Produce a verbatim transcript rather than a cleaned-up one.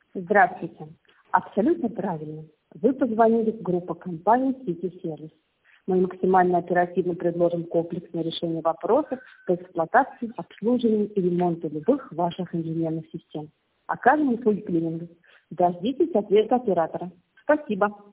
Здравствуйте. Абсолютно правильно. Вы позвонили в группу компании City Service. Мы максимально оперативно предложим комплексное решение вопросов по эксплуатации, обслуживанию и ремонту любых ваших инженерных систем. Окажем услуги клининга. Дождитесь ответа оператора. Спасибо.